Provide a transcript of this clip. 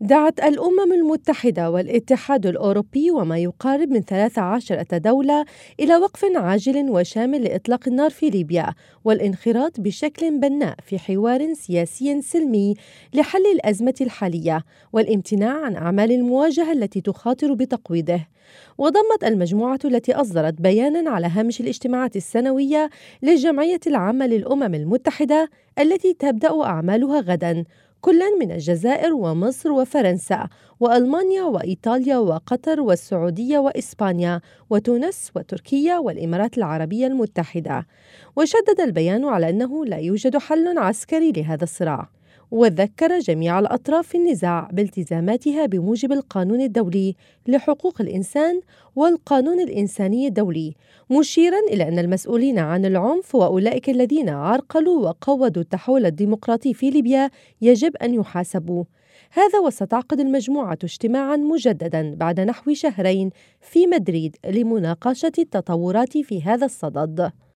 دعت الأمم المتحدة والاتحاد الأوروبي وما يقارب من 13 دولة إلى وقف عاجل وشامل لإطلاق النار في ليبيا والانخراط بشكل بناء في حوار سياسي سلمي لحل الأزمة الحالية والامتناع عن أعمال المواجهة التي تخاطر بتقويضه. وضمت المجموعة التي أصدرت بياناً على هامش الاجتماعات السنوية للجمعية العامة للأمم المتحدة التي تبدأ أعمالها غداً، كلاً من الجزائر ومصر وفرنسا وألمانيا وإيطاليا وقطر والسعودية وإسبانيا وتونس وتركيا والإمارات العربية المتحدة. وشدد البيان على أنه لا يوجد حل عسكري لهذا الصراع، وذكر جميع الأطراف في النزاع بالتزاماتها بموجب القانون الدولي لحقوق الإنسان والقانون الإنساني الدولي، مشيرا إلى أن المسؤولين عن العنف وأولئك الذين عرقلوا وقوضوا التحول الديمقراطي في ليبيا يجب أن يحاسبوا. هذا وستعقد المجموعة اجتماعا مجددا بعد نحو شهرين في مدريد لمناقشة التطورات في هذا الصدد.